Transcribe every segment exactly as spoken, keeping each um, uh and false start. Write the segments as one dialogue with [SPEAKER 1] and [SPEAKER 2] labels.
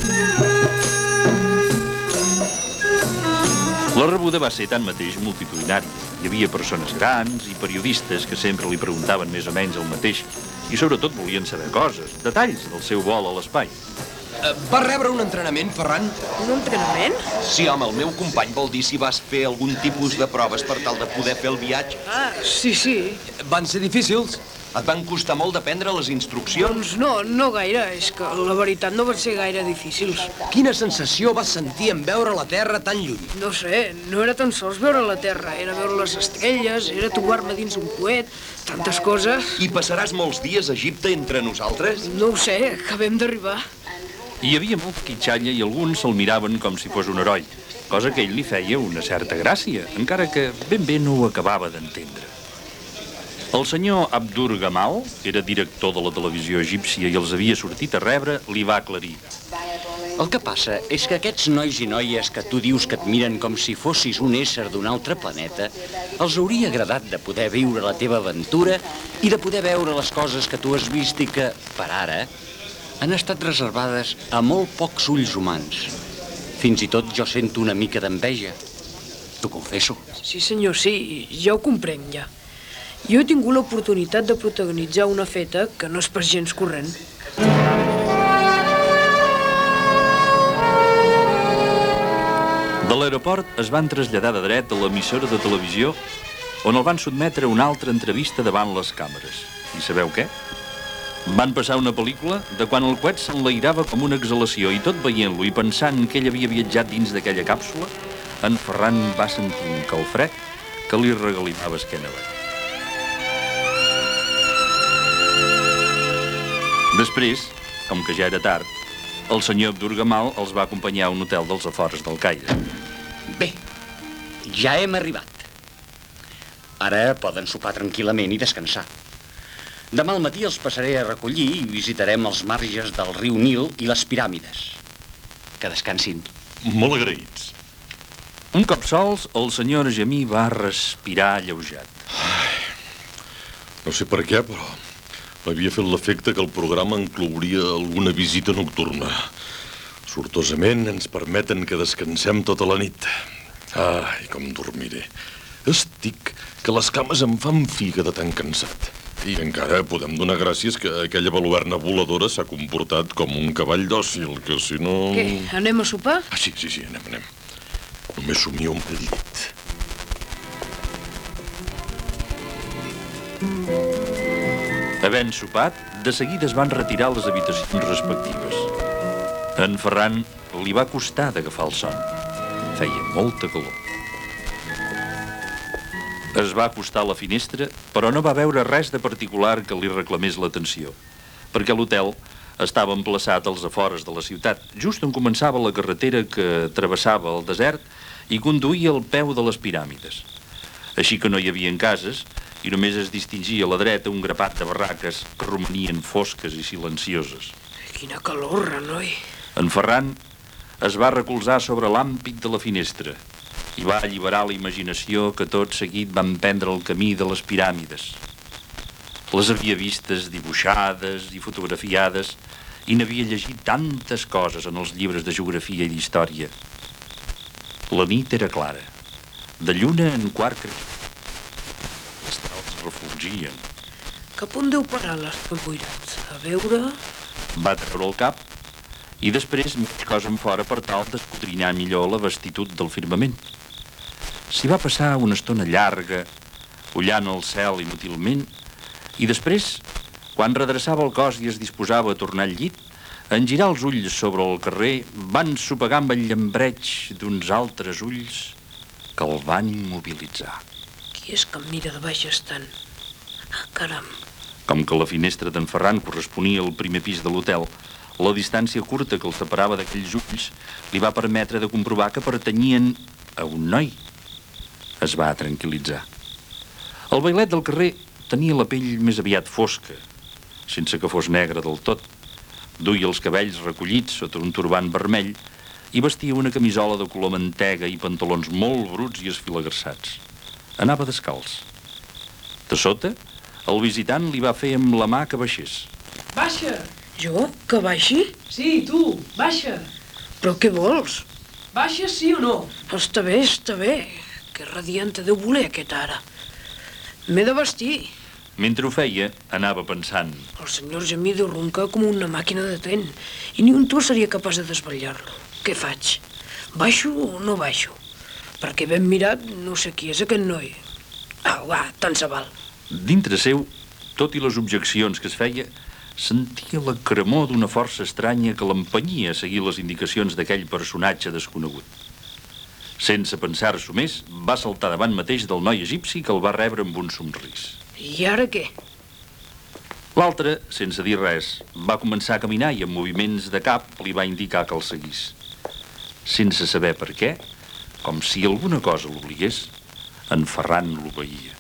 [SPEAKER 1] La rebuda va ser tanmateix multitudinària. Hi havia persones grans i periodistes que sempre li preguntaven més o menys el mateix i sobretot volien saber coses, detalls del seu vol a l'espai.
[SPEAKER 2] Uh, va rebre un entrenament, Ferran?
[SPEAKER 3] Un entrenament?
[SPEAKER 2] Sí, home, el meu company vol dir si vas fer algun tipus de proves per tal de poder fer el viatge.
[SPEAKER 3] Ah, sí, sí.
[SPEAKER 2] Van ser difícils? Et van costar molt d'aprendre les instruccions?
[SPEAKER 3] Doncs no, no gaire. És que la veritat no van ser gaire difícils.
[SPEAKER 2] Quina sensació vas sentir en veure la Terra tan lluny?
[SPEAKER 3] No sé, no era tan sols veure la Terra, era veure les estrelles, era trobar-me dins un coet, tantes coses.
[SPEAKER 2] I passaràs molts dies a Egipte entre nosaltres?
[SPEAKER 3] No ho sé, acabem d'arribar.
[SPEAKER 1] Hi havia molta quitxalla i alguns se'l miraven com si fos un heroi, cosa que ell li feia una certa gràcia, encara que ben bé no ho acabava d'entendre. El senyor Abdur Gamal, que era director de la televisió egípcia i els havia sortit a rebre, li va aclarir.
[SPEAKER 4] El que passa és que aquests nois i noies que tu dius que et miren com si fossis un ésser d'un altre planeta, els hauria agradat de poder viure la teva aventura i de poder veure les coses que tu has vist i que, per ara, han estat reservades a molt pocs ulls humans. Fins i tot jo sento una mica d'enveja. T'ho confesso.
[SPEAKER 3] Sí, senyor, sí, ja ho comprenc, ja. Jo he tingut l'oportunitat de protagonitzar una feta que no és pas gens corrent.
[SPEAKER 1] De l'aeroport es van traslladar de dret a l'emissora de televisió on el van sotmetre a una altra entrevista davant les càmeres. I sabeu què? Van passar una pel·lícula de quan el coet s'enlairava com una exhalació i tot veient-lo i pensant que ell havia viatjat dins d'aquella càpsula, en Ferran va sentir un calfred que li regalimava esquena avall. Després, com que ja era tard, el senyor Abdur Gamal els va acompanyar a un hotel dels afores del Caire.
[SPEAKER 4] Bé, ja hem arribat. Ara poden sopar tranquil·lament i descansar. Demà al matí els passaré a recollir i visitarem els marges del riu Nil i les piràmides. Que descansin.
[SPEAKER 5] Molt agraïts.
[SPEAKER 1] Un cop sols, el senyor Jamí va respirar alleujat.
[SPEAKER 5] Ai, no sé per què, però m'havia fet l'efecte que el programa inclouria alguna visita nocturna. Sortosament ens permeten que descansem tota la nit. Ai, com dormiré. Estic que les cames em fan figa de tan cansat. I encara podem donar gràcies que aquella baluerna voladora s'ha comportat com un cavall dòcil, que si no...
[SPEAKER 3] Què, anem a sopar?
[SPEAKER 5] Ah, sí, sí, sí, anem, anem. Només somio un pel llit.
[SPEAKER 1] Havent sopat, de seguida es van retirar a les habitacions respectives. En Ferran li va costar d'agafar el son. Feia molta calor. Es va acostar a la finestra, però no va veure res de particular que li reclamés l'atenció, perquè l'hotel estava emplaçat als afores de la ciutat, just on començava la carretera que travessava el desert i conduïa al peu de les piràmides. Així que no hi havia cases i només es distingia a la dreta un grapat de barraques que romanien fosques i silencioses.
[SPEAKER 3] Quina calor, renoi.
[SPEAKER 1] En Ferran es va recolzar sobre l'àmpit de la finestra i va alliberar la imaginació que tot seguit van prendre el camí de les piràmides. Les havia vistes dibuixades i fotografiades i n'havia llegit tantes coses en els llibres de geografia i d'història. La nit era clara, de lluna en quart creixement. Les estels refulgien.
[SPEAKER 3] Cap on deu parar l'estamboirat? A veure...
[SPEAKER 1] Va treure el cap i després mig cos en fora per tal d'escudrinyar millor la vestitud del firmament. S'hi va passar una estona llarga, ullant el cel inútilment, i després, quan redreçava el cos i es disposava a tornar al llit, en girar els ulls sobre el carrer, van sopegar amb el llambreig d'uns altres ulls que el van immobilitzar.
[SPEAKER 3] Qui és que em mira de baix estant? Ah, caram.
[SPEAKER 1] Com que la finestra d'en Ferran corresponia al primer pis de l'hotel, la distància curta que els separava d'aquells ulls li va permetre de comprovar que pertanyien a un noi. Es va tranquil·litzar. El vailet del carrer tenia la pell més aviat fosca, sense que fos negra del tot. Duia els cabells recollits sota un turbant vermell i vestia una camisola de color mantega i pantalons molt bruts i esfilagressats. Anava descalç. De sota, el visitant li va fer amb la mà que baixés.
[SPEAKER 3] Baixa! Jo? Que baixi? Sí, tu, baixa. Però què vols?
[SPEAKER 6] Baixa sí o no?
[SPEAKER 3] Està bé, està bé. Que radiant deu voler aquest ara. M'he de vestir.
[SPEAKER 1] Mentre ho feia, anava pensant.
[SPEAKER 3] El senyor Gemido ronca com una màquina de tren i ni un tu seria capaç de desvetllar-lo. Què faig? Baixo o no baixo? Perquè ben mirat no sé qui és aquest noi. Ah, va, tant se val.
[SPEAKER 1] Dintre seu, tot i les objeccions que es feia, sentia la cremor d'una força estranya que l'empenyia a seguir les indicacions d'aquell personatge desconegut. Sense pensar-s'ho més, va saltar davant mateix del noi egipci que el va rebre amb un somrís.
[SPEAKER 3] I ara què?
[SPEAKER 1] L'altre, sense dir res, va començar a caminar i amb moviments de cap li va indicar que el seguís. Sense saber per què, com si alguna cosa l'obligués, en Ferran l'obeïa.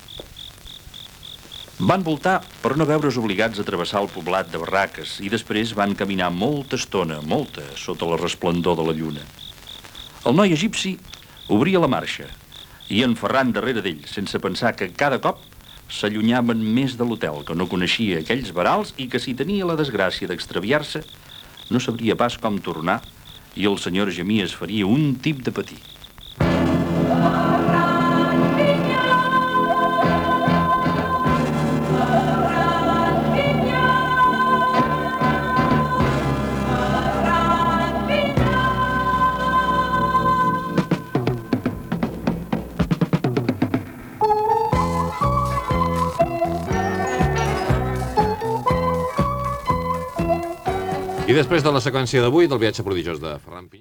[SPEAKER 1] Van voltar per no veure's obligats a travessar el poblat de barraques i després van caminar molta estona, molta, sota la resplendor de la lluna. El noi egipci obria la marxa i en Ferran darrere d'ell, sense pensar que cada cop s'allunyaven més de l'hotel, que no coneixia aquells verals i que si tenia la desgràcia d'extraviar-se no sabria pas com tornar i el senyor Gemí es faria un tip de patir.
[SPEAKER 7] I després de la seqüència d'avui del viatge prodigiós de Ferran Pinyol...